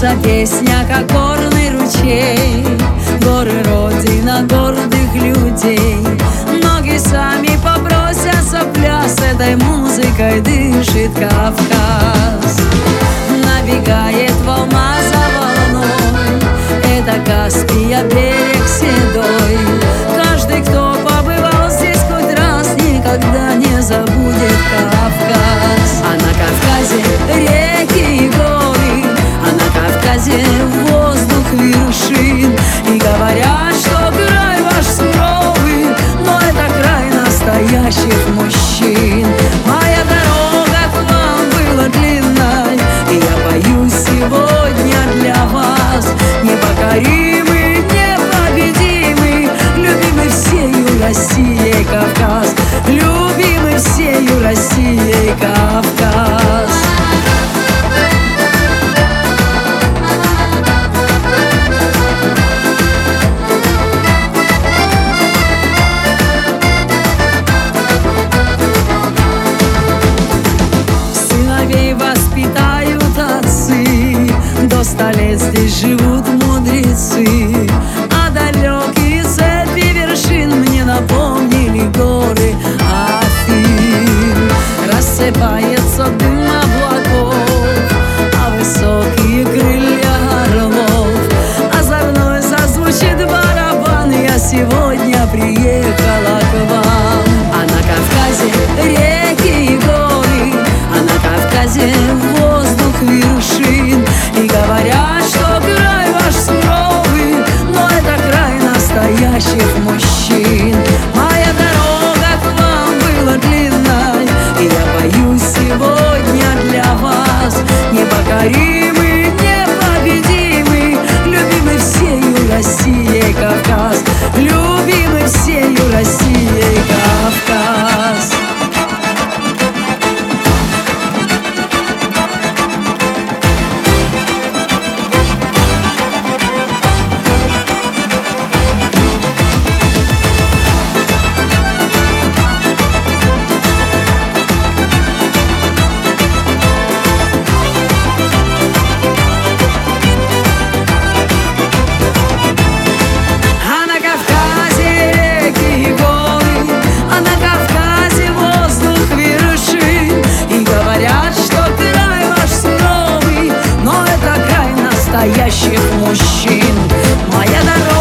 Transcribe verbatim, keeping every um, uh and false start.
Льется песня, как горный ручей, горы родина гордых людей. Ноги сами попросятся в пляс, этой музыкой дышит Кавказ. Набегает волна за волной, это Каспия, берег седой. Каждый, кто побывал здесь хоть раз, никогда не забудет Кавказ. А на Кавказе реки и горы, а на Кавказе воздух вершин. И говорят, что край ваш суровый, но это край настоящих мужчин. Моя дорога к вам была длинной, и я боюсь сегодня для вас. Непокоримый, непобедимый, любимый всею Россией Кавказ, любимый всею Россией Кавказ. Воспитают отцы, до ста лет здесь живут мудрецы. А далекие цепи вершин мне напомнили горы Афин. Рассыпается дым облаков, а высокие крылья орлов. Озорной зазвучит барабан, я сегодня приехала к вам. А на Кавказе реки и горы, а на Кавказе воздух вершин. И говорят, что край ваш суровый, но это край настоящих мужчин. Моя дорога к вам была длинной, и я боюсь сегодня для вас. Непокоримый, непобедимый, любимый всею Россией Кавказ, любимый всею Россией Кавказ. Настоящих мужчин. Моя дорога